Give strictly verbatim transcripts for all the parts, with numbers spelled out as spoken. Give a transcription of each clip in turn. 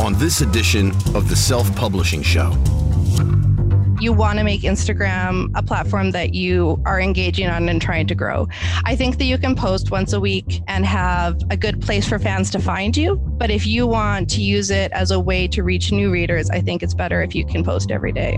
on this edition of the Self-Publishing Show. You want to make Instagram a platform that you are engaging on and trying to grow. I think that you can post once a week and have a good place for fans to find you. But if you want to use it as a way to reach new readers, I think it's better if you can post every day.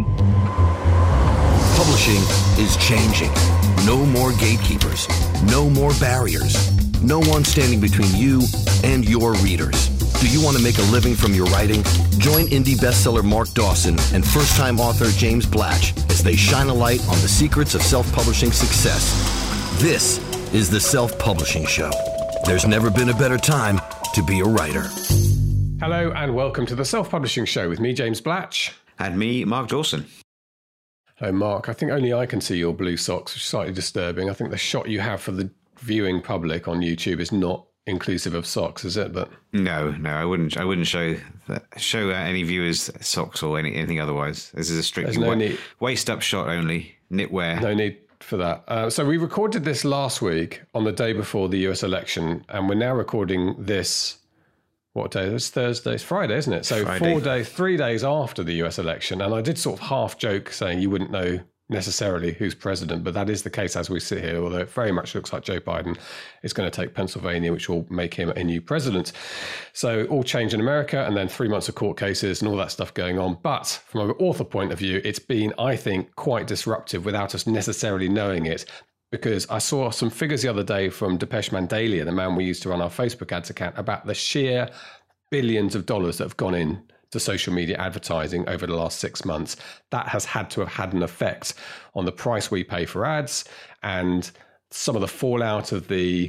Publishing is changing. No more gatekeepers. No more barriers. No one standing between you and your readers. Do you want to make a living from your writing? Join indie bestseller Mark Dawson and first-time author James Blatch as they shine a light on the secrets of self-publishing success. This is the Self-Publishing Show. There's never been a better time to be a writer. Hello and welcome to the Self-Publishing Show with me, James Blatch. And me, Mark Dawson. Hello, Mark. I think only I can see your blue socks, which is slightly disturbing. I think the shot you have for the viewing public on YouTube is not inclusive of socks, is it? But no, no, I wouldn't. I wouldn't show that, show uh, any viewers socks or any, anything otherwise. This is a strictly no wa- waist up shot only, knitwear. No need for that. Uh, so we recorded this last week on the day before the U S election, and we're now recording this. What day? It's Thursday. It's Friday, isn't it? So Friday. four days, three days after the U S election, and I did sort of half joke saying you wouldn't know necessarily who's president, but that is the case as we sit here, although it very much looks like Joe Biden is going to take Pennsylvania, which will make him a new president. So all change in America, and then three months of court cases and all that stuff going on. But from an author point of view, it's been, I think, quite disruptive without us necessarily knowing it, because I saw some figures the other day from Depesh Mandalia, the man we used to run our Facebook ads account, about the sheer billions of dollars that have gone in to social media advertising over the last six months. That has had to have had an effect on the price we pay for ads and some of the fallout of the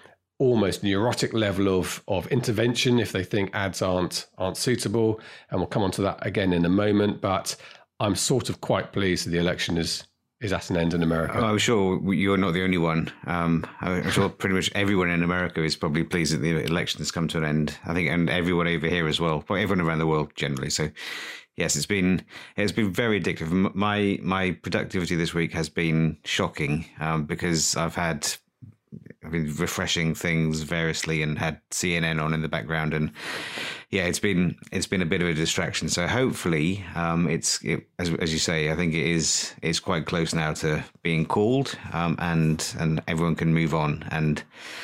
almost neurotic level of, of intervention if they think ads aren't aren't suitable. And we'll come on to that again in a moment. But I'm sort of quite pleased that the election is is at an end in America. Oh, I'm sure you're not the only one. Um, I'm sure pretty much everyone in America is probably pleased that the election has come to an end. I think, and everyone over here as well. Well, everyone around the world generally. So, yes, it's been it's been very addictive. My my productivity this week has been shocking um, because I've had I've been refreshing things variously and had C N N on in the background, and yeah, it's been it's been a bit of a distraction. So hopefully, um, it's it, as as you say, I think it is it's quite close now to being called, um, and and everyone can move on and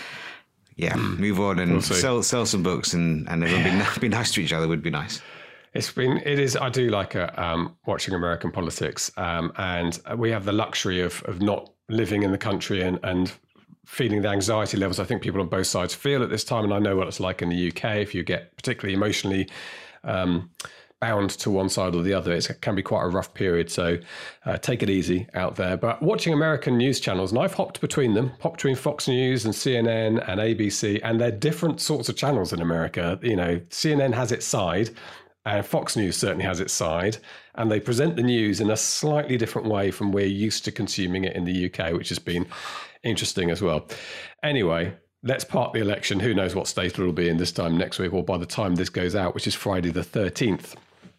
yeah, move on and we'll sell sell some books and and everyone be, be nice to each other would be nice. It's been, it is, I do like uh, um, watching American politics, um, and we have the luxury of of not living in the country and and. feeling the anxiety levels I think people on both sides feel at this time. And I know what it's like in the U K. If you get particularly emotionally um, bound to one side or the other, it can be quite a rough period. So uh, take it easy out there. But watching American news channels, and I've hopped between them, hopped between Fox News and C N N and A B C, and they're different sorts of channels in America. You know, C N N has its side, and Fox News certainly has its side, and they present the news in a slightly different way from we're used to consuming it in the U K, which has been interesting as well. Anyway, let's park the election. Who knows what state it'll be in this time next week or by the time this goes out, which is Friday the thirteenth.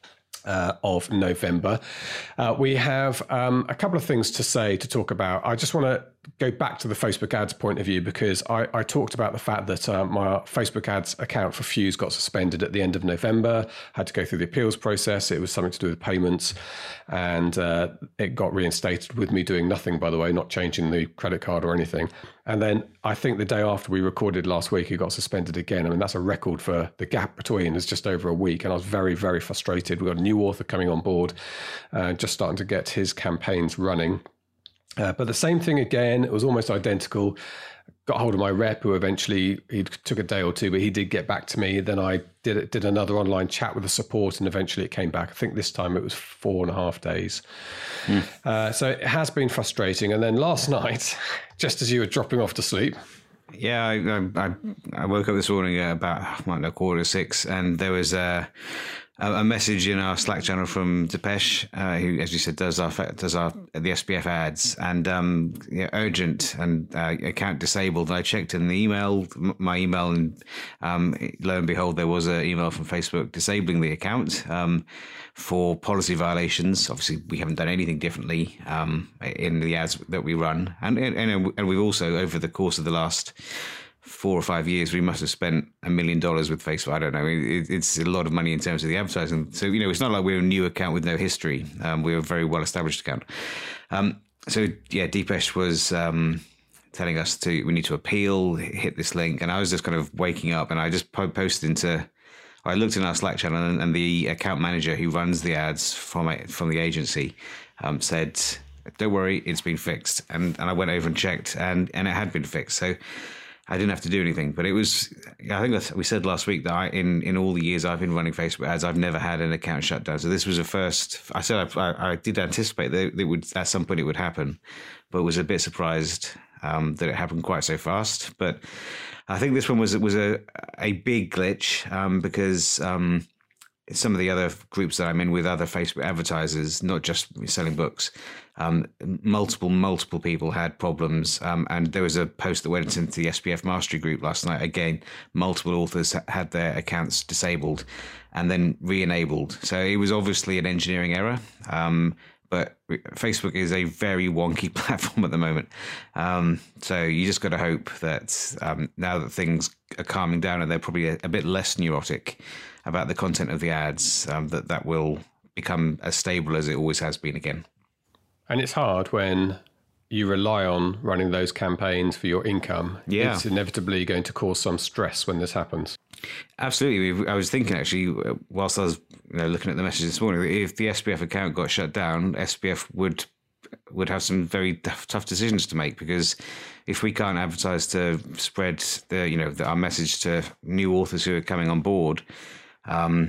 Uh, of November. Uh, we have um, a couple of things to say, to talk about. I just want to go back to the Facebook ads point of view, because I, I talked about the fact that uh, my Facebook ads account for Fuse got suspended at the end of November, had to go through the appeals process. It was something to do with payments, and uh, it got reinstated with me doing nothing, by the way, not changing the credit card or anything. And then I think the day after we recorded last week, it got suspended again. I mean, that's a record for the gap between is just over a week. And I was very, very frustrated. We've got a new author coming on board, uh, just starting to get his campaigns running. Uh, but the same thing again, it was almost identical. Got hold of my rep, who eventually, he took a day or two, but he did get back to me. Then I did did another online chat with the support, and eventually it came back. I think this time it was four and a half days. Mm. Uh, so it has been frustrating. And then last night, just as you were dropping off to sleep. Yeah, I, I, I woke up this morning at about, I don't know, quarter to six, and there was a, a message in our Slack channel from Depesh, uh, who, as you said, does our does our the S P F ads, and um, yeah, urgent and uh, account disabled. And I checked in the email, my email, and um, lo and behold, there was an email from Facebook disabling the account um, for policy violations. Obviously, we haven't done anything differently um, in the ads that we run, and and and we've also, over the course of the last four or five years, we must have spent a million dollars with Facebook. I don't know. It, it's a lot of money in terms of the advertising. So, you know, it's not like we're a new account with no history. Um, we're a very well-established account. Um, so, yeah, Deepesh was um, telling us to we need to appeal, hit this link. And I was just kind of waking up and I just po- posted into, I looked in our Slack channel and, and the account manager who runs the ads from, from the agency um, said, don't worry, it's been fixed. And, and I went over and checked and, and it had been fixed. So I didn't have to do anything, but it was, I think that's, we said last week that I, in, in all the years I've been running Facebook ads, I've never had an account shut down. So this was a first. I said I, I did anticipate that it would, at some point it would happen, but was a bit surprised um, that it happened quite so fast. But I think this one was, was a, a big glitch um, because um, some of the other groups that I'm in with other Facebook advertisers, not just selling books, Um, multiple, multiple people had problems. Um, and there was a post that went into the S P F Mastery group last night. Again, multiple authors had their accounts disabled and then re-enabled. So it was obviously an engineering error. Um, but Facebook is a very wonky platform at the moment. Um, so you just got to hope that um, now that things are calming down and they're probably a, a bit less neurotic about the content of the ads, um, that that will become as stable as it always has been again. And it's hard when you rely on running those campaigns for your income. Yeah. It's inevitably going to cause some stress when this happens. Absolutely. I was thinking actually, whilst I was you know, looking at the message this morning, that if the S P F account got shut down, S P F would would have some very tough decisions to make, because if we can't advertise to spread the you know the, our message to new authors who are coming on board, um,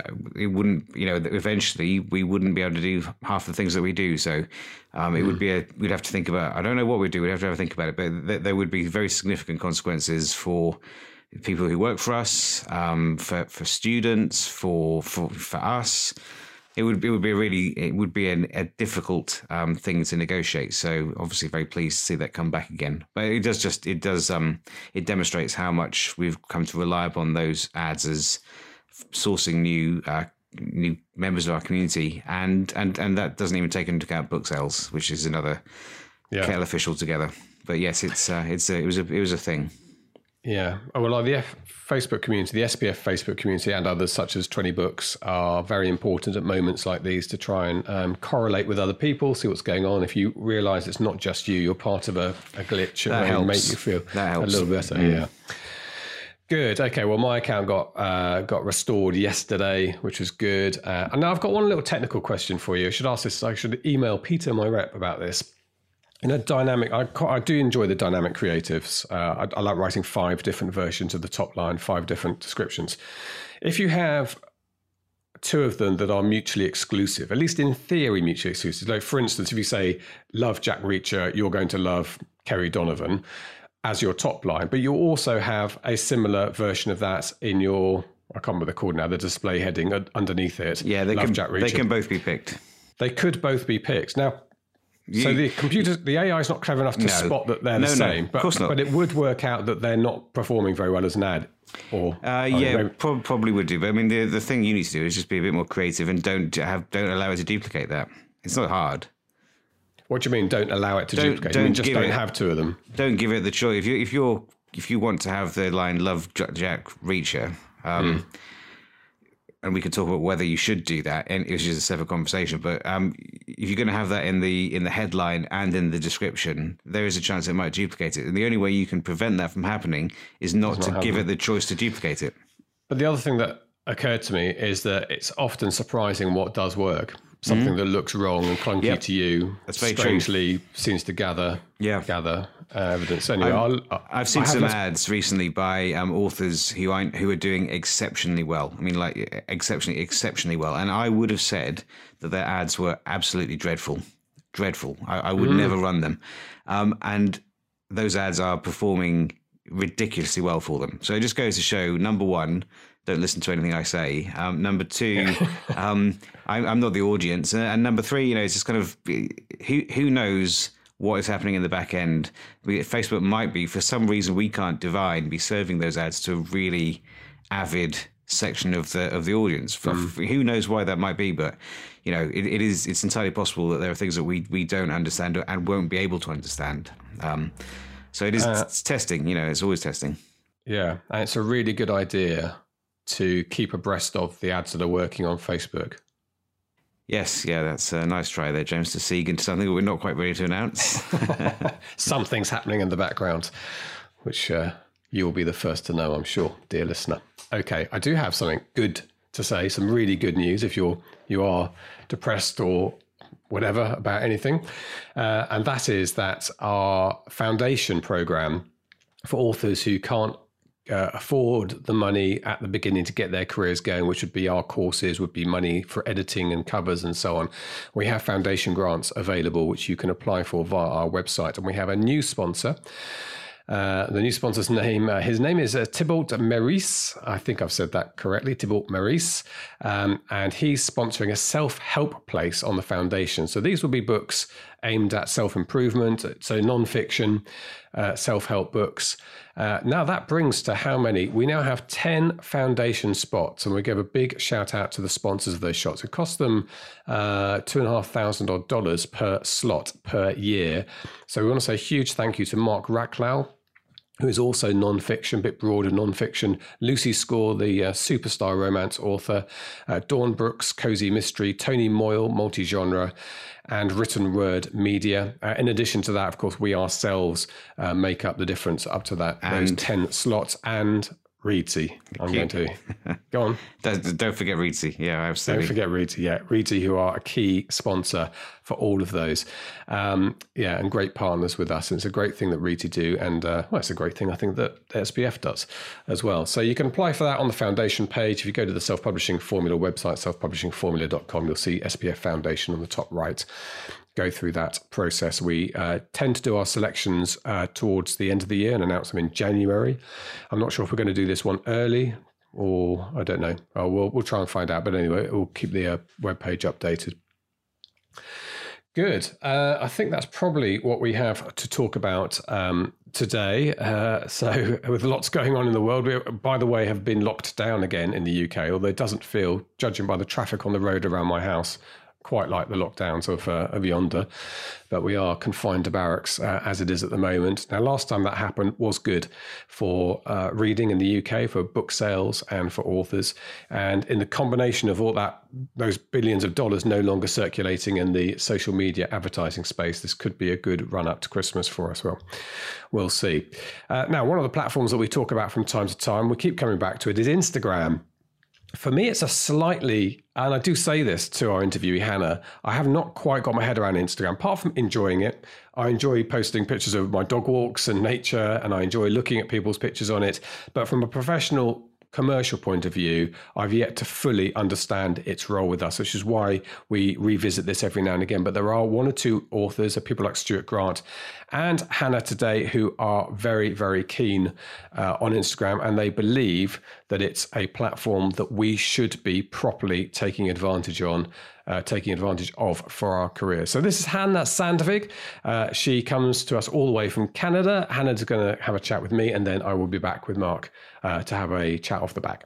it wouldn't, you know, eventually we wouldn't be able to do half the things that we do. So um, it mm. would be a, we'd have to think about, I don't know what we'd do. We'd have to have a think about it, but th- there would be very significant consequences for people who work for us, um, for, for students, for, for, for us. It would, it would be a really, it would be an, a difficult um, thing to negotiate. So obviously very pleased to see that come back again. But it does just, it does, um, it demonstrates how much we've come to rely upon those ads as sourcing new uh, new members of our community, and, and and that doesn't even take into account book sales, which is another yeah. kettle of fish altogether. But yes, it's uh, it's a, it was a it was a thing. Yeah. Oh, well, like the F- Facebook community, the S P F Facebook community, and others such as twenty Books are very important at moments like these to try and um, correlate with other people, see what's going on. If you realise it's not just you, you're part of a, a glitch, it that will helps. make you feel that helps. a little better. Mm. Yeah. Good. Okay. Well, my account got uh, got restored yesterday, which was good. Uh, and now I've got one little technical question for you. I should ask this. I should email Peter, my rep, about this. In a dynamic, I, I do enjoy the dynamic creatives. Uh, I, I like writing five different versions of the top line, five different descriptions. If you have two of them that are mutually exclusive, at least in theory, mutually exclusive. Like, for instance, if you say, love Jack Reacher, you're going to love Kerry Donovan as your top line, but you also have a similar version of that in your, I can't remember the called now, the display heading underneath it. Yeah, they love can, Jack Reacher. They can both be picked. They could both be picked. Now, You, so the computer, the A I is not clever enough to no, spot that they're no, the same, no, but, of course not. but it would work out that they're not performing very well as an ad. Or uh, yeah, prob- probably would do. But I mean, the the thing you need to do is just be a bit more creative and don't have don't allow it to duplicate that. It's not hard. What do you mean? Don't allow it to Don't- duplicate? don't you mean just give don't it- have two of them. Don't give it the choice. If you if you're if you want to have the line "Love J- Jack Reacher," um, mm. and we can talk about whether you should do that, and it's just a separate conversation. But um, if you're going to have that in the in the headline and in the description, there is a chance it might duplicate it. And the only way you can prevent that from happening is not, not to give happen. it the choice to duplicate it. But the other thing that occurred to me is that it's often surprising what does work. Something mm. that looks wrong and clunky Yep. to you, That's very strangely true. seems to gather Yeah. gather uh, evidence. Anyway, I've, I'll, I've seen I have some less- ads recently by um, authors who I, who are doing exceptionally well. I mean, like exceptionally, exceptionally well. And I would have said that their ads were absolutely dreadful, dreadful. I, I would mm. never run them. Um, and those ads are performing ridiculously well for them. So it just goes to show, number one, don't listen to anything I say. Um, number two, um, I'm, I'm not the audience. And, and number three, you know, it's just kind of, who who knows what is happening in the back end. We, Facebook might be, for some reason we can't divine, be serving those ads to a really avid section of the of the audience. For, mm. for, who knows why that might be, but you know, it, it is it's entirely possible that there are things that we we don't understand and won't be able to understand. Um, So it is Uh, it's testing, you know, it's always testing. Yeah, and it's a really good idea to keep abreast of the ads that are working on Facebook. Yes, yeah, that's a nice try there, James, to seek into something that we're not quite ready to announce. Something's happening in the background, which uh, you'll be the first to know, I'm sure, dear listener. Okay, I do have something good to say, some really good news if you're you are depressed or whatever about anything, uh, and that is that our foundation program for authors who can't Uh, afford the money at the beginning to get their careers going, which would be our courses, would be money for editing and covers and so on. We have foundation grants available, which you can apply for via our website. And we have a new sponsor. Uh, the new sponsor's name, uh, his name is uh, Thibault Meurice. I think I've said that correctly, Thibault Meurice. Um, and he's sponsoring a self-help place on the foundation. So these will be books aimed at self-improvement, so non-fiction, uh, self-help books. Uh, now that brings to how many? We now have ten foundation spots, and we give a big shout out to the sponsors of those shots. It costs them uh, two and a half thousand odd dollars per slot per year. So we want to say a huge thank you to Mark Racklau, who is also non-fiction, a bit broader non-fiction, Lucy Score, the uh, superstar romance author, uh, Dawn Brooks, cozy mystery, Tony Moyle, multi-genre, and written word media. Uh, in addition to that, of course, we ourselves uh, make up the difference up to that, and those ten slots, and Reedsy. I'm going to go on. Don't, don't forget Reedsy. Yeah, absolutely. Don't forget Reedsy. Yeah, Reedsy, who are a key sponsor for all of those. Um, yeah, and great partners with us. And it's a great thing that Reedsy do. And uh, well, it's a great thing I think that S P F does as well. So you can apply for that on the foundation page. If you go to the Self-Publishing Formula website, self publishing formula dot com, you'll see S P F Foundation on the top right. Go through that process. We uh, tend to do our selections uh, towards the end of the year and announce them in January. I'm not sure if we're going to do this one early or I don't know. Oh, we'll we'll try and find out. But anyway, we'll keep the uh, webpage updated. Good. Uh, I think that's probably what we have to talk about um, today. Uh, so with lots going on in the world, we, by the way, have been locked down again in the U K, although it doesn't feel, judging by the traffic on the road around my house, quite like the lockdowns of, uh, of yonder, but we are confined to barracks uh, as it is at the moment. Now, last time that happened was good for uh, reading in the U K, for book sales and for authors. And in the combination of all that, those billions of dollars no longer circulating in the social media advertising space, this could be a good run up to Christmas for us. Well, we'll see. Uh, now, one of the platforms that we talk about from time to time, we keep coming back to it, is Instagram. For me, it's a slightly, and I do say this to our interviewee, Hannah, I have not quite got my head around Instagram. Apart from enjoying it, I enjoy posting pictures of my dog walks and nature, and I enjoy looking at people's pictures on it. But from a professional commercial point of view, I've yet to fully understand its role with us, which is why we revisit this every now and again. But there are one or two authors, people like Stuart Grant and Hannah today, who are very, very keen uh, on Instagram, and they believe that it's a platform that we should be properly taking advantage on. Uh, taking advantage of for our careers. So this is Hannah Sandvig. Uh, she comes to us all the way from Canada. Hannah's going to have a chat with me, and then I will be back with Mark uh, to have a chat off the back.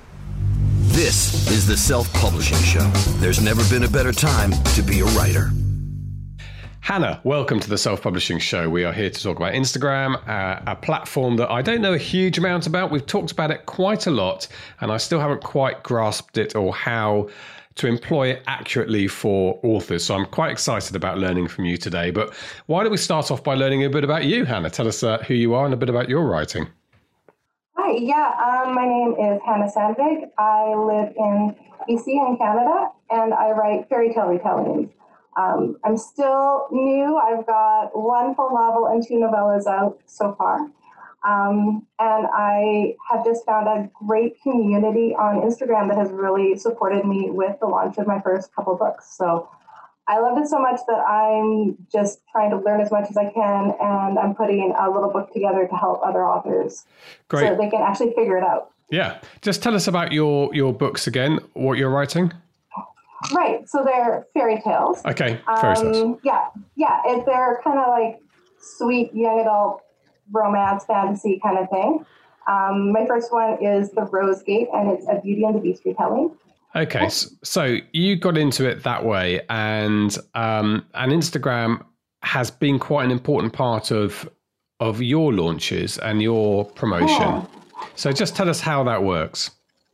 This is the Self-Publishing Show. There's never been a better time to be a writer. Hannah, welcome to the Self-Publishing Show. We are here to talk about Instagram, uh, a platform that I don't know a huge amount about. We've talked about it quite a lot, and I still haven't quite grasped it or how to employ it accurately for authors. So I'm quite excited about learning from you today. But why don't we start off by learning a bit about you, Hannah? Tell us uh, who you are and a bit about your writing. Hi, yeah, um, my name is Hannah Sandvig. I live in B C in Canada, and I write fairy tale retellings. Um, I'm still new. I've got one full novel and two novellas out so far. Um, and I have just found a great community on Instagram that has really supported me with the launch of my first couple books. So I love it so much that I'm just trying to learn as much as I can, and I'm putting a little book together to help other authors Great. so they can actually figure it out. Yeah. Just tell us about your, your books again, what you're writing. Right. So they're fairy tales. Okay. Fairy tales. Um, yeah. Yeah. It, they're kind of like sweet young adult romance fantasy kind of thing. Um, my first one is The Rose Gate, and it's a Beauty and the Beast retelling. Okay, so you got into it that way, and um, and Instagram has been quite an important part of of your launches and your promotion. Oh. So just tell us how that works.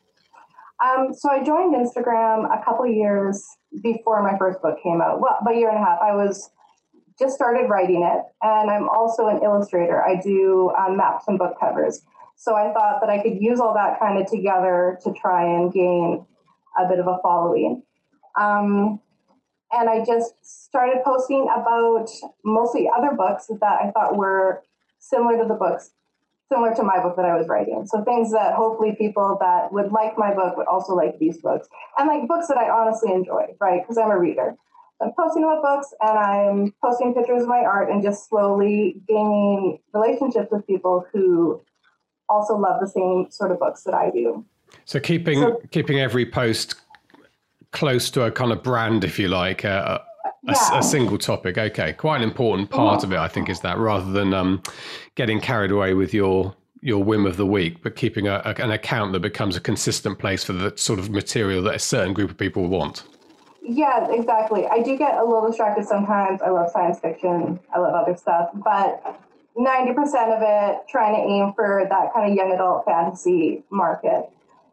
Um, so I joined Instagram a couple of years before my first book came out. Well, about a year and a half. I was just started writing it, and I'm also an illustrator. I do um, maps and book covers. So I thought that I could use all that kind of together to try and gain a bit of a following. Um, and I just started posting about mostly other books that I thought were similar to the books, similar to my book that I was writing. So things that hopefully people that would like my book would also like these books. And like books that I honestly enjoy, right? Because I'm a reader. I'm posting about books and I'm posting pictures of my art and just slowly gaining relationships with people who also love the same sort of books that I do. So keeping so, keeping every post close to a kind of brand, if you like, a, yeah. a, a single topic. Okay, quite an important part mm-hmm. of it, I think, is that rather than um, getting carried away with your your whim of the week, but keeping a, a, an account that becomes a consistent place for the sort of material that a certain group of people want. Yeah, exactly. I do get a little distracted sometimes. I love science fiction. I love other stuff. But ninety percent of it, trying to aim for that kind of young adult fantasy market.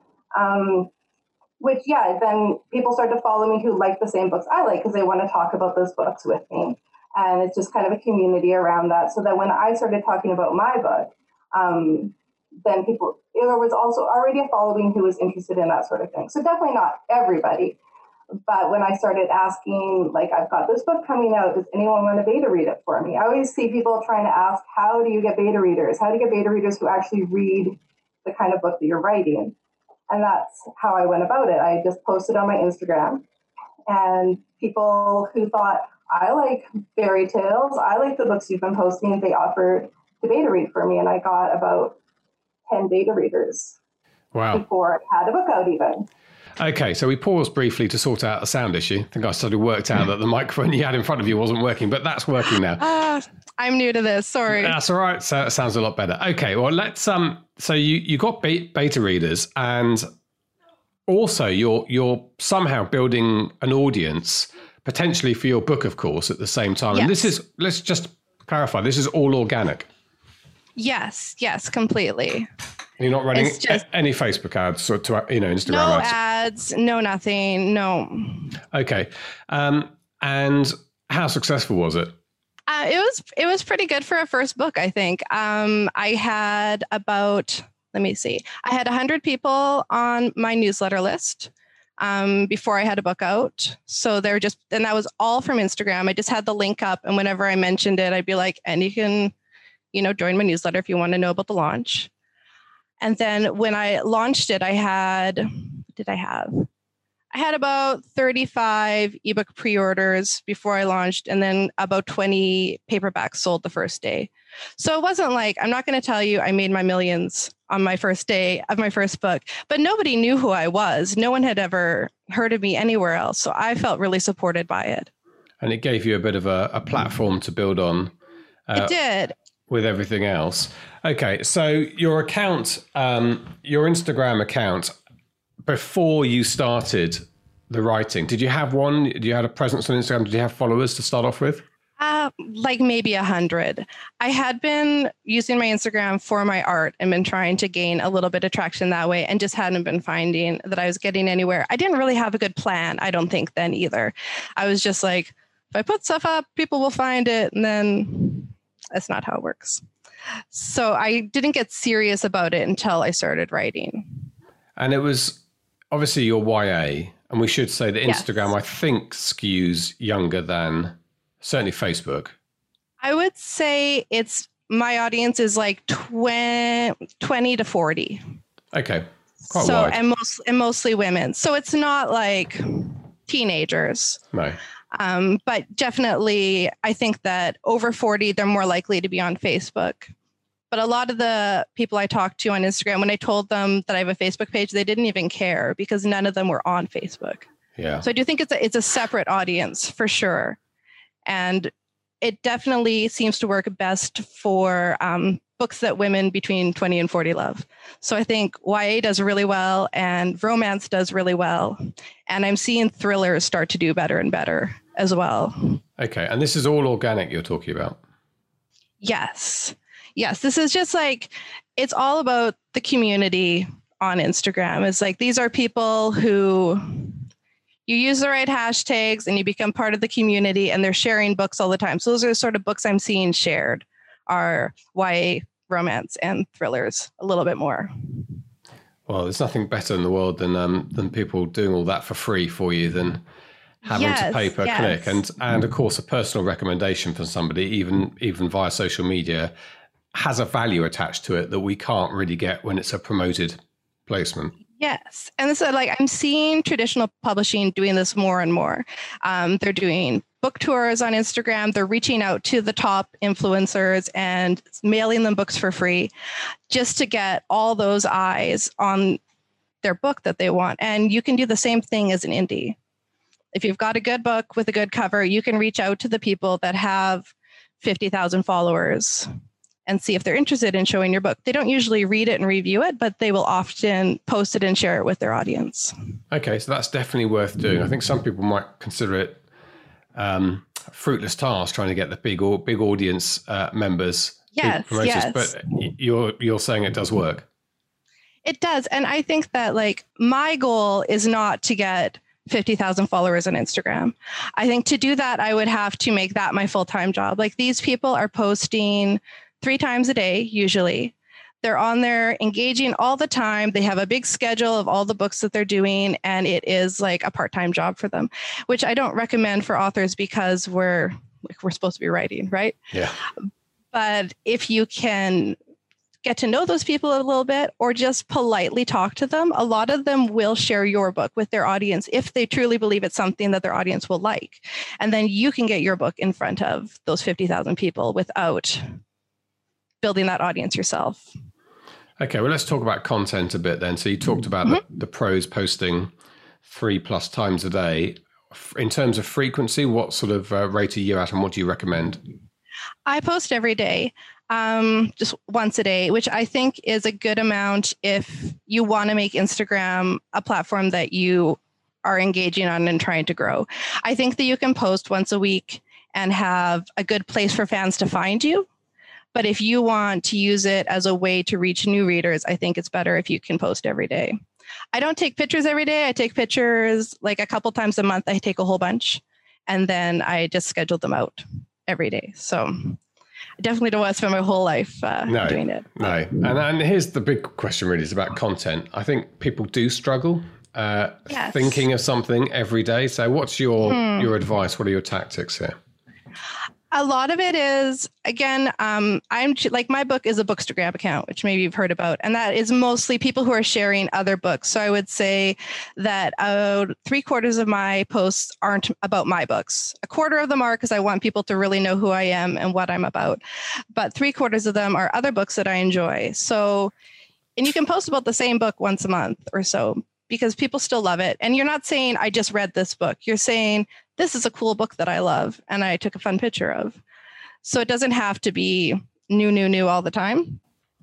Um, which, yeah, then people start to follow me who like the same books I like because they want to talk about those books with me. And it's just kind of a community around that. So that when I started talking about my book, um, then people, there was also already a following who was interested in that sort of thing. So definitely not everybody. But when I started asking, like, I've got this book coming out, does anyone want to beta read it for me? I always see people trying to ask, how do you get beta readers? How do you get beta readers who actually read the kind of book that you're writing? And that's how I went about it. I just posted on my Instagram, and people who thought, I like fairy tales, I like the books you've been posting, they offered to beta read for me. And I got about ten beta readers wow. before I had a book out even. Okay, so we paused briefly to sort out a sound issue. I think I suddenly worked out that the microphone you had in front of you wasn't working, but that's working now. Uh, I'm new to this, sorry. That's all right. So it sounds a lot better. Okay, well, let's. Um. So you you got beta readers, and also you're you're somehow building an audience potentially for your book, of course, at the same time. Yes. And this is, let's just clarify, this is all organic. Yes, yes, completely. You're not running just, any Facebook ads or to, you know, Instagram no ads? ads, no nothing, no. Okay. Um, and how successful was it? Uh, it was it was pretty good for a first book, I think. Um, I had about, let me see, I had one hundred people on my newsletter list um, before I had a book out. So they're just, and that was all from Instagram. I just had the link up, and whenever I mentioned it, I'd be like, and you can, you know, join my newsletter if you want to know about the launch. And then when I launched it, I had, what did I have? I had about thirty-five ebook pre-orders before I launched, and then about twenty paperbacks sold the first day. So it wasn't like, I'm not going to tell you I made my millions on my first day of my first book, but nobody knew who I was. No one had ever heard of me anywhere else. So I felt really supported by it. And it gave you a bit of a, a platform to build on. Uh, it did. With everything else. Okay, so your account, um, your Instagram account, before you started the writing, did you have one? Did you have a presence on Instagram? Did you have followers to start off with? Uh, like maybe a hundred. I had been using my Instagram for my art and been trying to gain a little bit of traction that way, and just hadn't been finding that I was getting anywhere. I didn't really have a good plan, I don't think, then either. I was just like, if I put stuff up, people will find it, and then that's not how it works. So I didn't get serious about it until I started writing. And it was obviously your Y A, and we should say that Instagram, yes. I think, skews younger than certainly Facebook. I would say it's, my audience is like twenty to forty. Okay, quite so, wide. And, most, and mostly women. So it's not like teenagers. No. Um, but definitely, I think that over forty, they're more likely to be on Facebook. But a lot of the people I talked to on Instagram, when I told them that I have a Facebook page, they didn't even care because none of them were on Facebook. Yeah. So I do think it's a, it's a separate audience for sure. And it definitely seems to work best for um, books that women between twenty and forty love. So I think Y A does really well and romance does really well. And I'm seeing thrillers start to do better and better as well. Okay. And this is all organic you're talking about? Yes. Yes, this is just like, it's all about the community on Instagram. It's like, these are people who you use the right hashtags and you become part of the community, and they're sharing books all the time. So those are the sort of books I'm seeing shared are Y A romance and thrillers a little bit more. Well, there's nothing better in the world than um, than people doing all that for free for you than having yes, to pay per yes. click. And and of course, a personal recommendation from somebody, even even via social media, has a value attached to it that we can't really get when it's a promoted placement. Yes. And so like I'm seeing traditional publishing doing this more and more. Um, they're doing book tours on Instagram. They're reaching out to the top influencers and mailing them books for free just to get all those eyes on their book that they want. And you can do the same thing as an indie. If you've got a good book with a good cover, you can reach out to the people that have fifty thousand followers and see if they're interested in showing your book. They don't usually read it and review it, but they will often post it and share it with their audience. Okay, so that's definitely worth doing. I think some people might consider it um, a fruitless task trying to get the big or big audience uh, members, yes, promoters, yes. but you're you're saying it does work. It does, and I think that like my goal is not to get fifty thousand followers on Instagram. I think to do that, I would have to make that my full-time job. Like these people are posting three times a day, usually. They're on there engaging all the time. They have a big schedule of all the books that they're doing, and it is like a part-time job for them, which I don't recommend for authors because we're like we're supposed to be writing, right? Yeah. But if you can get to know those people a little bit or just politely talk to them, a lot of them will share your book with their audience if they truly believe it's something that their audience will like. And then you can get your book in front of those fifty thousand people without building that audience yourself. Okay, well, let's talk about content a bit then. So you talked about mm-hmm. the, the pros posting three plus times a day. In terms of frequency, what sort of uh, rate are you at and what do you recommend? I post every day, um, just once a day, which I think is a good amount if you want to make Instagram a platform that you are engaging on and trying to grow. I think that you can post once a week and have a good place for fans to find you. But if you want to use it as a way to reach new readers, I think it's better if you can post every day. I don't take pictures every day. I take pictures like a couple times a month. I take a whole bunch and then I just schedule them out every day. So I definitely don't want to spend my whole life uh, no, doing it. No. And, and here's the big question really is about content. I think people do struggle uh, yes. thinking of something every day. So what's your, hmm. your advice? What are your tactics here? A lot of it is, again, um, I'm like my book is a Bookstagram account, which maybe you've heard about. And that is mostly people who are sharing other books. So I would say that uh, three quarters of my posts aren't about my books. A quarter of them are because I want people to really know who I am and what I'm about. But three quarters of them are other books that I enjoy. So, and you can post about the same book once a month or so because people still love it. And you're not saying, I just read this book. You're saying, this is a cool book that I love and I took a fun picture of. So it doesn't have to be new, new, new all the time.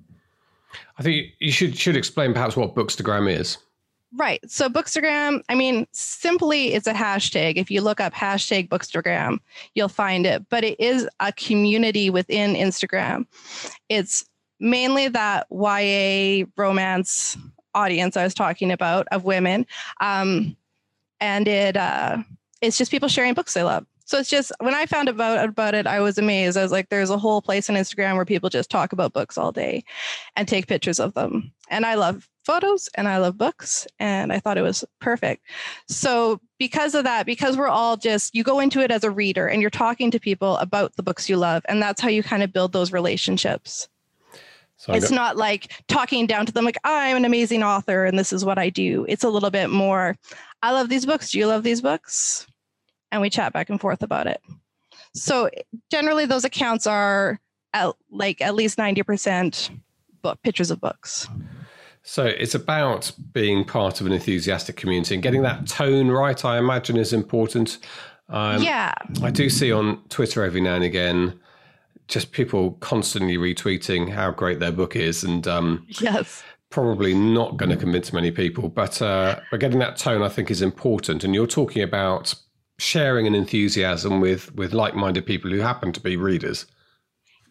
I think you should should explain perhaps what Bookstagram is. Right. So Bookstagram, I mean, simply it's a hashtag. If you look up hashtag Bookstagram, you'll find it. But it is a community within Instagram. It's mainly that Y A romance audience I was talking about of women. Um, and it uh, it's just people sharing books they love. So it's just, when I found about, about it, I was amazed. I was like, there's a whole place on Instagram where people just talk about books all day and take pictures of them. And I love photos and I love books. And I thought it was perfect. So because of that, because we're all just, you go into it as a reader and you're talking to people about the books you love. And that's how you kind of build those relationships. So it's got- not like talking down to them like, I'm an amazing author and this is what I do. It's a little bit more, I love these books. Do you love these books? And we chat back and forth about it. So generally those accounts are at, like at least ninety percent book pictures of books. So it's about being part of an enthusiastic community and getting that tone right, I imagine, is important. Um, yeah. I do see on Twitter every now and again, just people constantly retweeting how great their book is. And um, yes, probably not going to convince many people, but, uh, but getting that tone I think is important. And you're talking about sharing an enthusiasm with, with like-minded people who happen to be readers.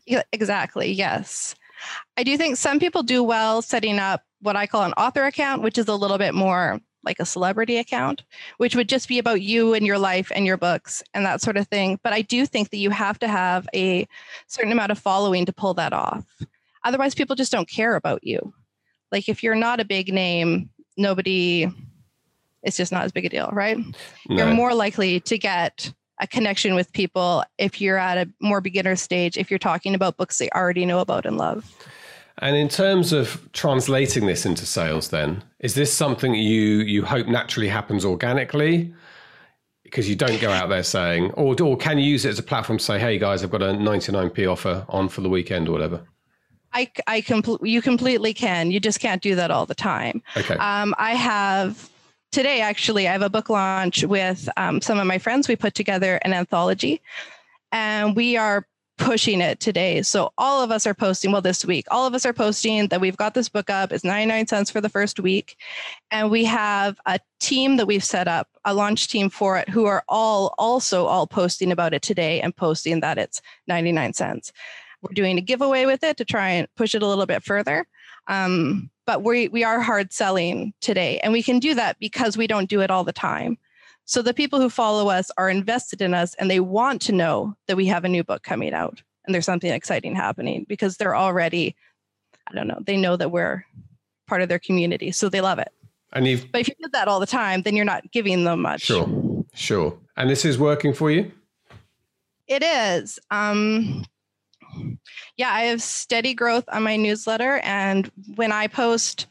Yeah, exactly. Yes. I do think some people do well setting up what I call an author account, which is a little bit more like a celebrity account, which would just be about you and your life and your books and that sort of thing. But I do think that you have to have a certain amount of following to pull that off. Otherwise, people just don't care about you. Like if you're not a big name, nobody, it's just not as big a deal, right? No. You're more likely to get a connection with people if you're at a more beginner stage, if you're talking about books they already know about and love. And in terms of translating this into sales then, is this something you you hope naturally happens organically? Because you don't go out there saying, or, or can you use it as a platform to say, hey guys, I've got a ninety-nine p offer on for the weekend or whatever? I, I compl- you completely can. You just can't do that all the time. Okay. Um, I have... Today, actually, I have a book launch with um, some of my friends. We put together an anthology and we are pushing it today. So all of us are posting, well, this week, all of us are posting that we've got this book up. It's ninety-nine cents for the first week. And we have a team that we've set up, a launch team for it, who are all also all posting about it today and posting that it's ninety-nine cents. We're doing a giveaway with it to try and push it a little bit further. Um, but we we are hard selling today, and we can do that because we don't do it all the time. So the people who follow us are invested in us, and they want to know that we have a new book coming out and there's something exciting happening because they're already, I don't know, they know that we're part of their community, so they love it. And you've, but if you did that all the time, then you're not giving them much. Sure, sure. And this is working for you? It is. Um, Yeah, I have steady growth on my newsletter. And when I post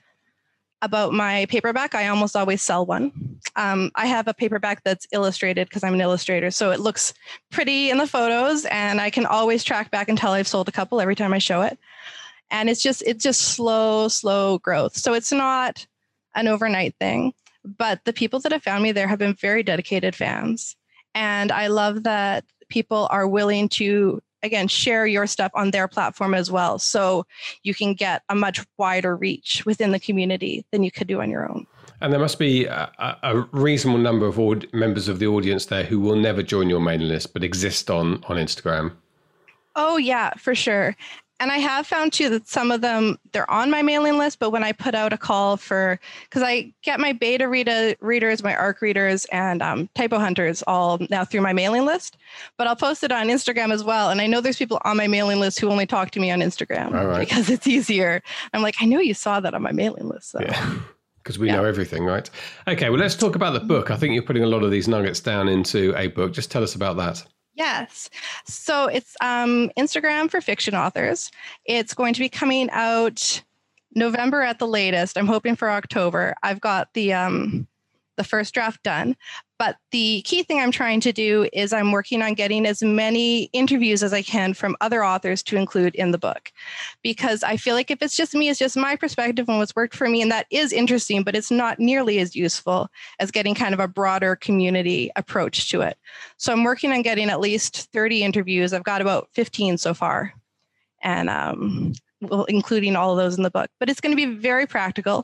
about my paperback, I almost always sell one. Um, I have a paperback that's illustrated because I'm an illustrator. So it looks pretty in the photos and I can always track back until I've sold a couple every time I show it. And it's just, it's just slow, slow growth. So it's not an overnight thing, but the people that have found me there have been very dedicated fans. And I love that people are willing to, again, share your stuff on their platform as well. So you can get a much wider reach within the community than you could do on your own. And there must be a, a reasonable number of aud- members of the audience there who will never join your mailing list, but exist on, on Instagram. Oh, yeah, for sure. And I have found too that some of them, they're on my mailing list, but when I put out a call for, because I get my beta reader, readers, my ARC readers, and um, typo hunters all now through my mailing list, but I'll post it on Instagram as well. And I know there's people on my mailing list who only talk to me on Instagram right. because it's easier. I'm like, I know you saw that on my mailing list. So. Yeah. Because we yeah. know everything, right? Okay, well, let's talk about the book. I think you're putting a lot of these nuggets down into a book. Just tell us about that. Yes. So it's um, Instagram for fiction authors. It's going to be coming out November at the latest. I'm hoping for October. I've got the um, the first draft done. But the key thing I'm trying to do is I'm working on getting as many interviews as I can from other authors to include in the book. Because I feel like if it's just me, it's just my perspective on what's worked for me. And that is interesting, but it's not nearly as useful as getting kind of a broader community approach to it. So I'm working on getting at least thirty interviews. I've got about fifteen so far. And um, well, including all of those in the book. But it's going to be very practical.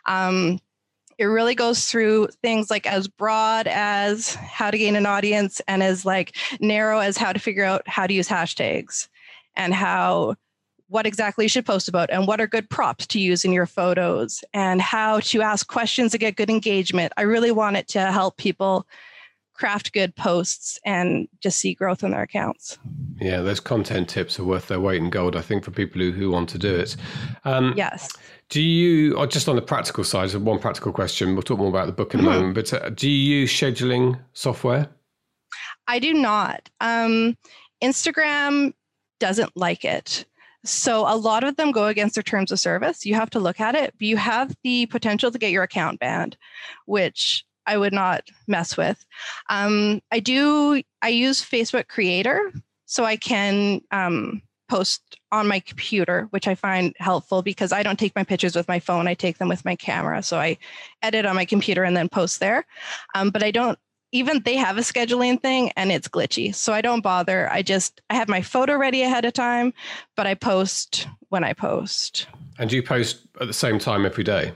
Um, It really goes through things like as broad as how to gain an audience and as like narrow as how to figure out how to use hashtags and how, what exactly you should post about and what are good props to use in your photos and how to ask questions to get good engagement. I really want it to help people craft good posts and just see growth in their accounts. Yeah, those content tips are worth their weight in gold, I think, for people who, who want to do it. Um, yes. Do you, or just on the practical side, so one practical question, we'll talk more about the book in a moment, but uh, do you use scheduling software? I do not. Um, Instagram doesn't like it. So a lot of them go against their terms of service. You have to look at it, but you have the potential to get your account banned, which I would not mess with. Um, I do, I use Facebook Creator, so I can um, post on my computer, which I find helpful because I don't take my pictures with my phone. I take them with my camera. So I edit on my computer and then post there. Um, but I don't, even they have a scheduling thing and it's glitchy. So I don't bother. I just, I have my photo ready ahead of time, but I post when I post. And do you post at the same time every day?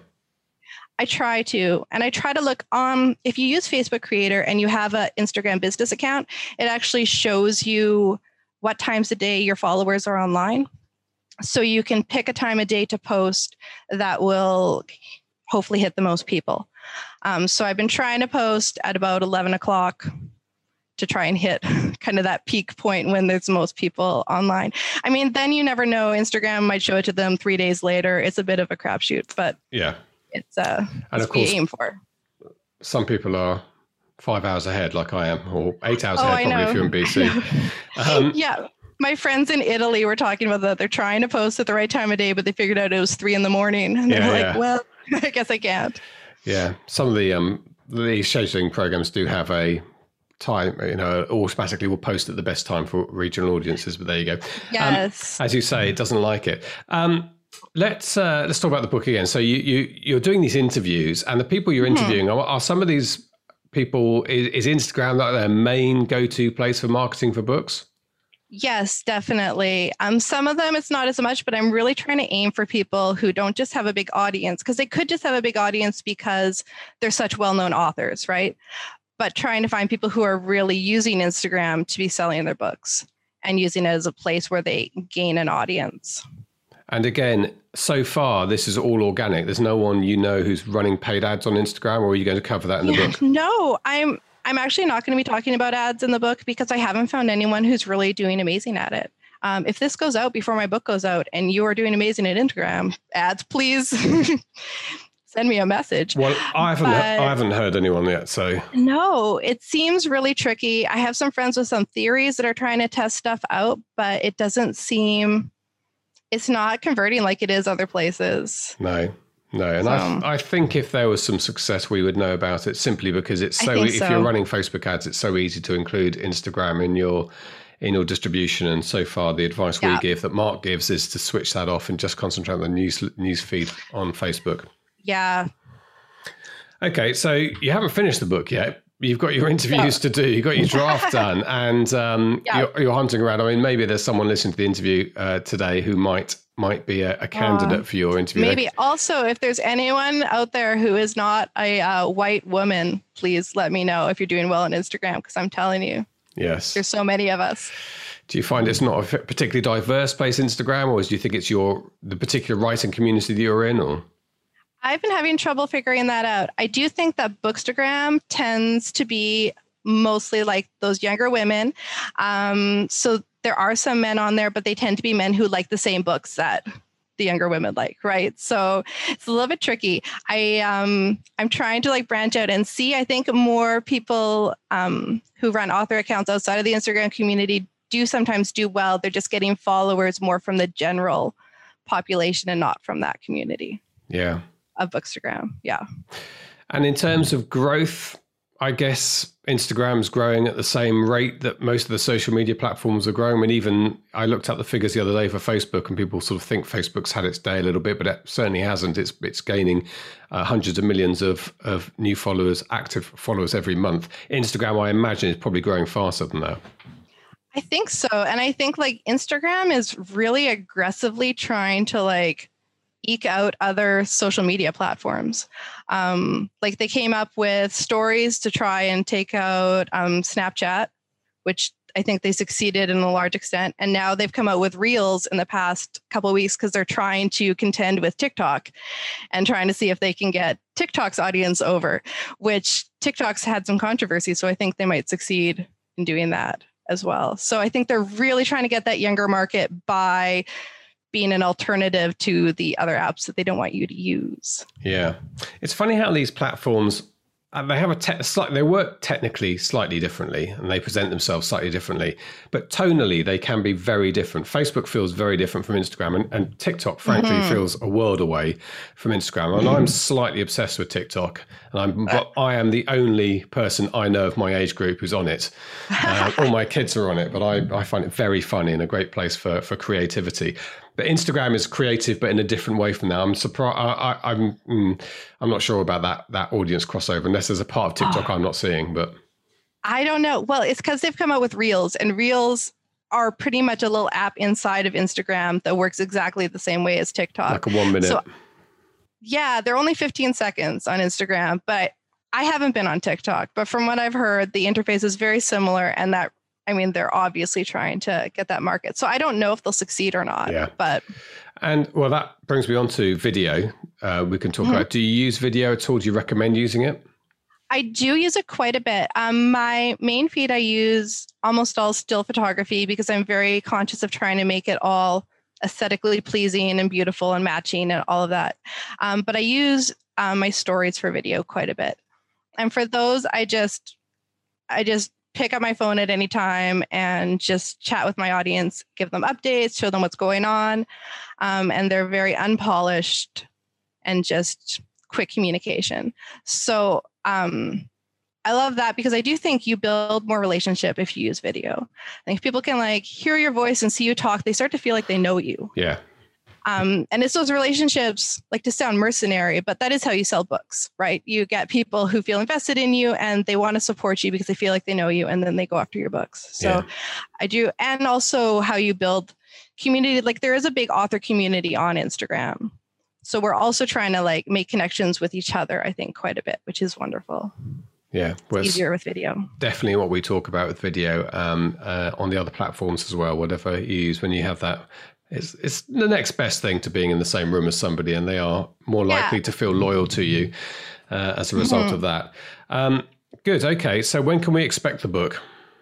I try to, and I try to look on, if you use Facebook Creator and you have an Instagram business account, it actually shows you what times a day your followers are online. So you can pick a time of day to post that will hopefully hit the most people. Um, so I've been trying to post at about eleven o'clock to try and hit kind of that peak point when there's most people online. I mean, then you never know. Instagram might show it to them three days later. It's a bit of a crapshoot, but yeah, it's uh, and it's of course, we aim for. Some people are five hours ahead, like I am, or eight hours oh, ahead, I probably know. if you're in B C. Um, yeah. My friends in Italy were talking about that. They're trying to post at the right time of day, but they figured out it was three in the morning. And Yeah, they're like, yeah. well, I guess I can't. Yeah, some of the um the scheduling programs do have a time, you know, automatically will post at the best time for regional audiences. But there you go. Yes. Um, as you say, it doesn't like it. Um, let's uh, let's talk about the book again. So you you you're doing these interviews, and the people you're Mm-hmm. interviewing are, are some of these people. Is, is Instagram like their main go-to place for marketing for books? Yes, definitely. Um, some of them it's not as much, but I'm really trying to aim for people who don't just have a big audience, because they could just have a big audience because they're such well-known authors, right? But trying to find people who are really using Instagram to be selling their books and using it as a place where they gain an audience. And again, so far, this is all organic. There's no one you know who's running paid ads on Instagram, or are you going to cover that in the Yeah, book? no, I'm I'm actually not going to be talking about ads in the book because I haven't found anyone who's really doing amazing at it. Um, if this goes out before my book goes out and you are doing amazing at Instagram ads, please send me a message. Well, I haven't But- I haven't heard anyone yet, so No, it seems really tricky. I have some friends with some theories that are trying to test stuff out, but it doesn't seem, it's not converting like it is other places. no. No, and So- I, I think if there was some success, we would know about it simply because it's I so. think If so. you're running Facebook ads, it's so easy to include Instagram in your in your distribution. And so far, the advice we Yeah. give, that Mark gives, is to switch that off and just concentrate on the news news feed on Facebook. Yeah. Okay, so you haven't finished the book yet. You've got your interviews to do. You've got your draft done, and um, Yeah. you're, you're hunting around. I mean, maybe there's someone listening to the interview uh, today who might might be a, a candidate Uh, for your interview. Maybe also, if there's anyone out there who is not a uh, white woman, please let me know if you're doing well on Instagram, because I'm telling you, Yes. there's so many of us. Do you find it's not a particularly diverse place, Instagram, or do you think it's your the particular writing community that you're in? Or I've been having trouble figuring that out. I do think that Bookstagram tends to be mostly like those younger women. Um, so there are some men on there, but they tend to be men who like the same books that the younger women like, right? So it's a little bit tricky. I um I'm trying to like branch out and see. I think more people um, who run author accounts outside of the Instagram community do sometimes do well. They're just getting followers more from the general population and not from that community yeah. of Bookstagram. Yeah. And in terms of growth, I guess Instagram's growing at the same rate that most of the social media platforms are growing. I mean, even I looked up the figures the other day for Facebook, and people sort of think Facebook's had its day a little bit, but it certainly hasn't. It's it's gaining uh, hundreds of millions of, of new followers, active followers every month. Instagram, I imagine, is probably growing faster than that. I think so. And I think like Instagram is really aggressively trying to like eke out other social media platforms. Um, like they came up with stories to try and take out um, Snapchat, which I think they succeeded in a large extent. And now they've come out with Reels in the past couple of weeks because they're trying to contend with TikTok and trying to see if they can get TikTok's audience over, which TikTok's had some controversy. So I think they might succeed in doing that as well. So I think they're really trying to get that younger market by being an alternative to the other apps that they don't want you to use. Yeah. It's funny how these platforms, uh, they have a te- slight, they work technically slightly differently, and they present themselves slightly differently, but tonally they can be very different. Facebook feels very different from Instagram, and, and TikTok, frankly, mm-hmm. feels a world away from Instagram. And I'm slightly obsessed with TikTok, and I'm, but I am the only person I know of my age group who's on it. Uh, all my kids are on it, but I, I find it very funny and a great place for, for creativity. But Instagram is creative, but in a different way from now. I'm surprised. I, I, I'm mm, I'm not sure about that that audience crossover, unless there's a part of TikTok oh. I'm not seeing. But I don't know. Well, it's because they've come out with Reels, and Reels are pretty much a little app inside of Instagram that works exactly the same way as TikTok. Like a one minute. So, yeah, they're only fifteen seconds on Instagram, but I haven't been on TikTok. But from what I've heard, the interface is very similar, and that I mean, they're obviously trying to get that market. So I don't know if they'll succeed or not. Yeah. But and well, that brings me on to video. Uh, we can talk mm-hmm. about. Do you use video at all? Do you recommend using it? I do use it quite a bit. Um, my main feed, I use almost all still photography because I'm very conscious of trying to make it all aesthetically pleasing and beautiful and matching and all of that. Um, but I use um, my stories for video quite a bit. And for those, I just, I just pick up my phone at any time and just chat with my audience, give them updates, show them what's going on. Um, and they're very unpolished and just quick communication. So um, I love that because I do think you build more relationship if you use video. I think if people can like hear your voice and see you talk, they start to feel like they know you. Yeah. Um, and it's those relationships, like to sound mercenary, but that is how you sell books, right? You get people who feel invested in you and they want to support you because they feel like they know you, and then they go after your books. So yeah. I do. And also how you build community. Like there is a big author community on Instagram. So we're also trying to like make connections with each other, I think, quite a bit, which is wonderful. Yeah, well, it's easier with video. Definitely what we talk about with video um, uh, on the other platforms as well, whatever you use when you have that. It's, it's the next best thing to being in the same room as somebody, and they are more likely yeah. to feel loyal to you uh, as a result mm-hmm. of that. Um, good. Okay. So when can we expect the book?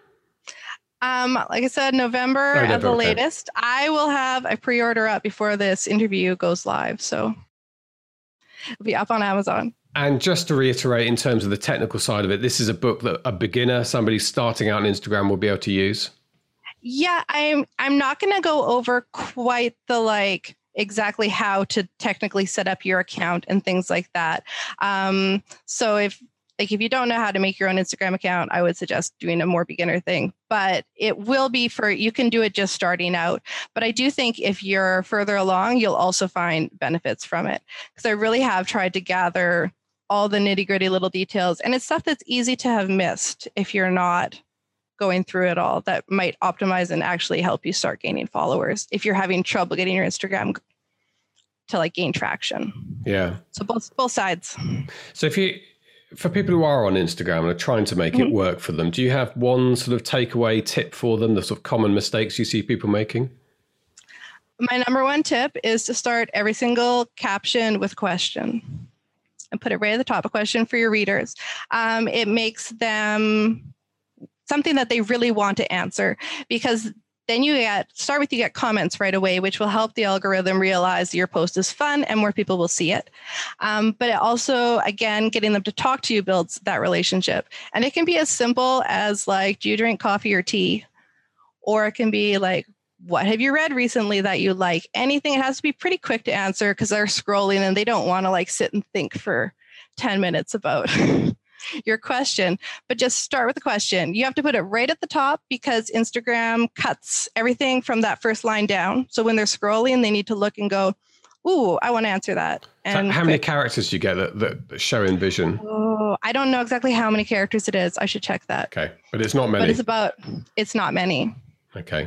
Um, like I said, November, November at the okay. latest. I will have a pre-order up before this interview goes live. So it'll be up on Amazon. And just to reiterate, in terms of the technical side of it, this is a book that a beginner, somebody starting out on Instagram, will be able to use. Yeah, I'm I'm not going to go over quite the like exactly how to technically set up your account and things like that. Um, so if like if you don't know how to make your own Instagram account, I would suggest doing a more beginner thing. But it will be for, you can do it just starting out. But I do think if you're further along, you'll also find benefits from it. Because I really have tried to gather all the nitty gritty little details. And it's stuff that's easy to have missed if you're not going through it all, that might optimize and actually help you start gaining followers if you're having trouble getting your Instagram to like gain traction. Yeah. So both both sides. So if you, for people who are on Instagram and are trying to make mm-hmm. it work for them, do you have one sort of takeaway tip for them, the sort of common mistakes you see people making? My number one tip is to start every single caption with a question and put it right at the top, a question for your readers. Um, it makes them something that they really want to answer, because then you get, start with, you get comments right away, which will help the algorithm realize your post is fun and more people will see it. Um, but it also, again, getting them to talk to you builds that relationship. And it can be as simple as like, do you drink coffee or tea? Or it can be like, what have you read recently that you like? Anything. It has to be pretty quick to answer because they're scrolling and they don't want to like sit and think for ten minutes about your question, but just start with the question. You have to put it right at the top because Instagram cuts everything from that first line down. So when they're scrolling, they need to look and go, ooh, I want to answer that. And so how many characters do you get that, that show in vision? Oh, I don't know exactly how many characters it is. I should check that. Okay. But it's not many. But it's about, it's not many. Okay.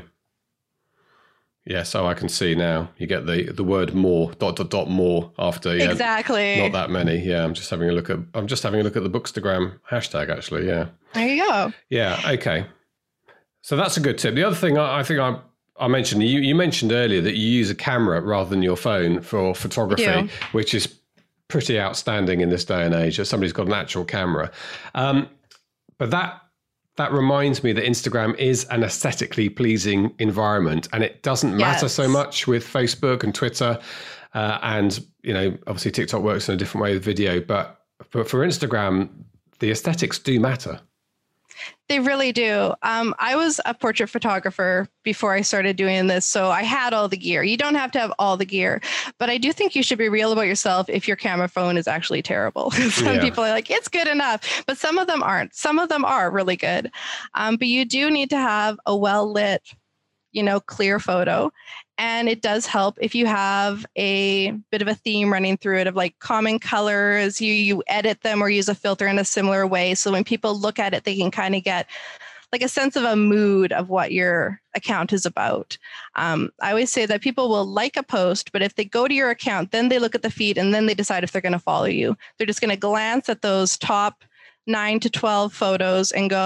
Yeah, so I can see now. You get the the word more, dot dot dot more after. Yeah, exactly. Not that many. Yeah, I'm just having a look at. I'm just having a look at the Bookstagram hashtag. Actually, yeah. There you go. Yeah. Okay. So that's a good tip. The other thing I, I think I I mentioned you you mentioned earlier that you use a camera rather than your phone for photography, which is pretty outstanding in this day and age. That somebody's got an actual camera, um, but that. That reminds me that Instagram is an aesthetically pleasing environment, and it doesn't matter yes. so much with Facebook and Twitter, uh, and you know, obviously TikTok works in a different way with video. But but for Instagram, the aesthetics do matter. They really do. Um, I was a portrait photographer before I started doing this, so I had all the gear. You don't have to have all the gear, but I do think you should be real about yourself if your camera phone is actually terrible. Some yeah. people are like, it's good enough, but some of them aren't. Some of them are really good. Um, but you do need to have a well-lit, you know, clear photo. And it does help if you have a bit of a theme running through it of like common colors, you you edit them or use a filter in a similar way. So when people look at it, they can kind of get like a sense of a mood of what your account is about. Um, I always say that people will like a post, but if they go to your account, then they look at the feed and then they decide if they're going to follow you. They're just going to glance at those top nine to twelve photos and go, oh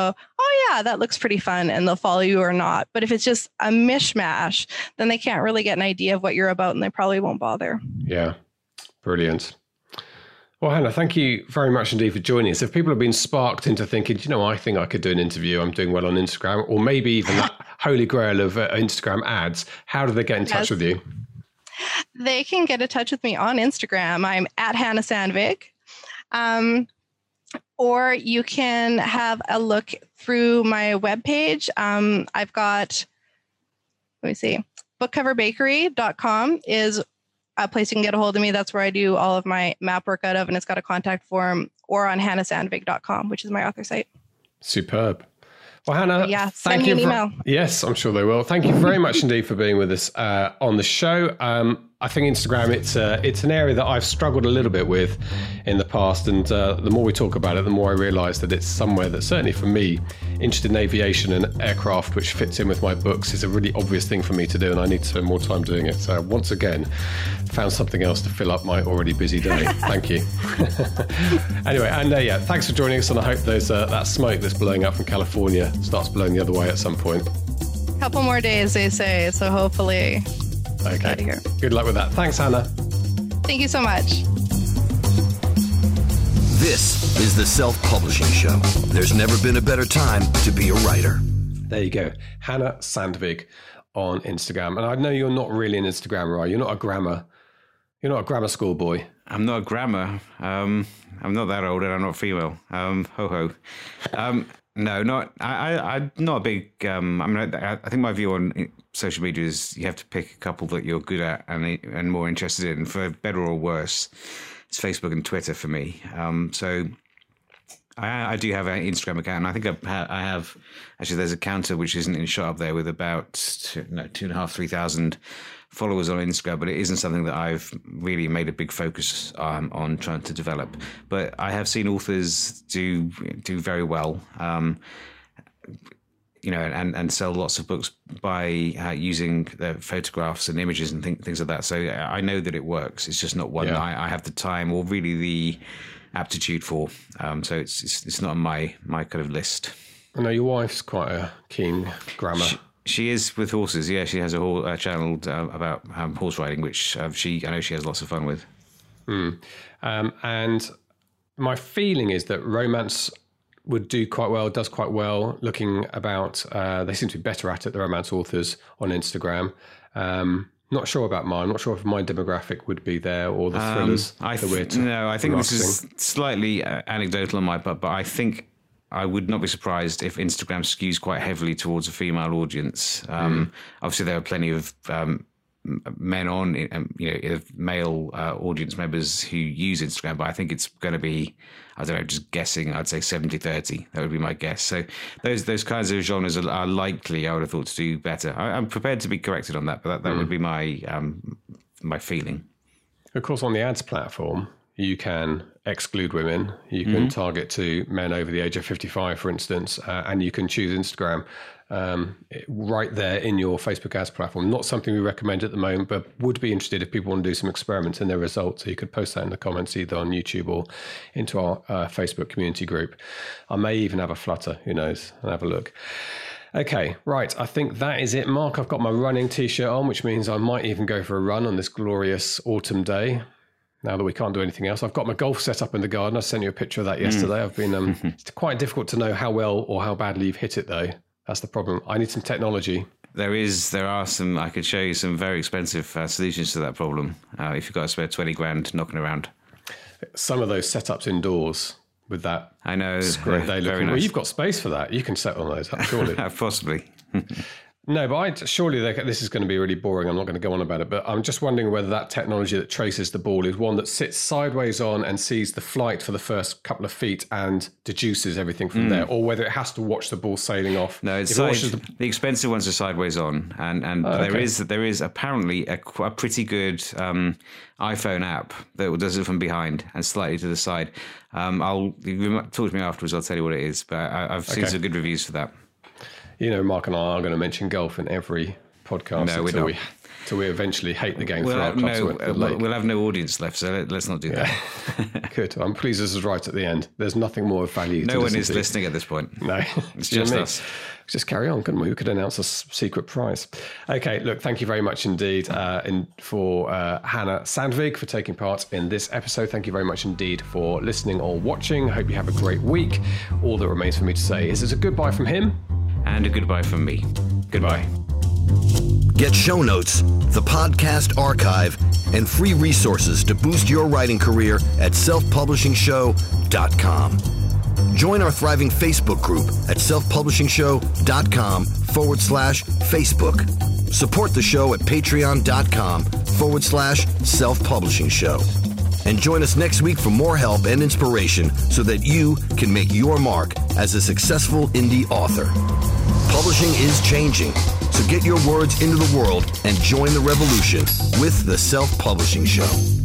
oh yeah, that looks pretty fun, and they'll follow you or not. But if it's just a mishmash, then they can't really get an idea of what you're about, and they probably won't bother. Yeah, brilliant. Well, Hannah, thank you very much indeed for joining us. If people have been sparked into thinking, you know, I think I could do an interview, I'm doing well on Instagram, or maybe even that holy grail of uh, Instagram ads, how do they get in touch yes. with you? They can get in touch with me on Instagram. I'm at Hannah Sandvig. Um, or you can have a look through my webpage. Um, I've got, let me see, book cover bakery dot com is a place you can get a hold of me. That's where I do all of my map work out of, and it's got a contact form, or on hannah sandvig dot com, which is my author site. Superb. Well, Hannah, yeah, thank send you. me an For, email. yes, I'm sure they will. Thank you very much indeed for being with us uh, on the show. Um, I think Instagram, it's uh, it's an area that I've struggled a little bit with in the past. And uh, the more we talk about it, the more I realise that it's somewhere that certainly for me, interested in aviation and aircraft, which fits in with my books, is a really obvious thing for me to do. And I need to spend more time doing it. So once again, found something else to fill up my already busy day. Thank you. Anyway, and uh, yeah, thanks for joining us. And I hope those uh, that smoke that's blowing up from California starts blowing the other way at some point. Couple more days, they say. So hopefully... Okay. Good luck with that. Thanks, Hannah. Thank you so much. This is the Self-Publishing Show. There's never been a better time to be a writer. There you go. Hannah Sandvig on Instagram. And I know you're not really an Instagrammer, are you? You're not a grammar. You're not a grammar school boy. I'm not a grammar. Um, I'm not that old, and I'm not female. Um, ho ho. Um, no, not. I, I. I'm not a big. Um, I mean, I, I think my view on social media is you have to pick a couple that you're good at and and more interested in. For better or worse, it's Facebook and Twitter for me. Um, so I, I do have an Instagram account, and I think I, I have. Actually, there's a counter which isn't in shot up there with about two, no two and a half, three thousand followers on Instagram, but it isn't something that I've really made a big focus um, on trying to develop. But I have seen authors do do very well. Um, you know, and, and sell lots of books by uh, using the photographs and images and th- things like that. So I know that it works. It's just not one yeah. that I, I have the time or really the aptitude for. Um, so it's, it's it's not on my my kind of list. I know your wife's quite a keen grammar. She, she is with horses. Yeah, she has a whole uh, channel uh, about um, horse riding, which uh, she I know she has lots of fun with. Mm. Um, and my feeling is that romance would do quite well, does quite well, looking about, uh, they seem to be better at it, the romance authors on Instagram. Um, not sure about mine. Not sure if my demographic would be there or the thrillers um, I that th- we're No, I think marketing. This is slightly uh, anecdotal on my part, but I think I would not be surprised if Instagram skews quite heavily towards a female audience. Um, mm. Obviously, there are plenty of um, men on, you know, male uh, audience members who use Instagram, but I think it's going to be, I don't know, just guessing, I'd say seventy thirty. That would be my guess. So those those kinds of genres are, are likely, I would have thought, to do better. I, I'm prepared to be corrected on that, but that, that mm. would be my um, my feeling. Of course, on the ads platform, you can exclude women. You can mm-hmm. target to men over the age of fifty-five, for instance, uh, and you can choose Instagram um, right there in your Facebook ads platform. Not something we recommend at the moment, but would be interested if people want to do some experiments in their results. So you could post that in the comments either on YouTube or into our uh, Facebook community group. I may even have a flutter, who knows, and have a look. Okay, right. I think that is it, Mark. I've got my running T-shirt on, which means I might even go for a run on this glorious autumn day. Now that we can't do anything else, I've got my golf set up in the garden. I sent you a picture of that yesterday. Mm. I've been, um, it's quite difficult to know how well or how badly you've hit it, though. That's the problem. I need some technology. There is, there are some, I could show you some very expensive uh, solutions to that problem. Uh, if you've got to spare twenty grand knocking around. Some of those setups indoors with that. I know. Square day looking. Nice. Well, you've got space for that. You can set on those, surely. Possibly. No, but I, surely this is going to be really boring. I'm not going to go on about it, but I'm just wondering whether that technology that traces the ball is one that sits sideways on and sees the flight for the first couple of feet and deduces everything from mm. there, or whether it has to watch the ball sailing off. No, it's side, it the... the expensive ones are sideways on, and and oh, there okay. is there is apparently a, a pretty good um, iPhone app that does it from behind and slightly to the side. Um, I'll talk to me afterwards. I'll tell you what it is, but I, I've seen okay. some good reviews for that. You know, Mark and I are going to mention golf in every podcast No, until we're we until we eventually hate the game We'll for our have, clubs no, went to the we'll, lake. we'll have no audience left, so let, let's not do Yeah. that. Good. I'm pleased this is right at the end. There's nothing more of value. No to one listen is to. listening at this point. No, It's you and just me. us. Just carry on, couldn't we? We could announce a s- secret prize. Okay, look, thank you very much indeed uh, in, for uh, Hannah Sandvig for taking part in this episode. Thank you very much indeed for listening or watching. I hope you have a great week. All that remains for me to say is it's a goodbye from him. And a goodbye from me. Goodbye. Get show notes, the podcast archive, and free resources to boost your writing career at self publishing show dot com. Join our thriving Facebook group at self publishing show dot com forward slash Facebook. Support the show at patreon dot com forward slash self-publishing show. And join us next week for more help and inspiration so that you can make your mark as a successful indie author. Publishing is changing, so get your words into the world and join the revolution with the Self-Publishing Show.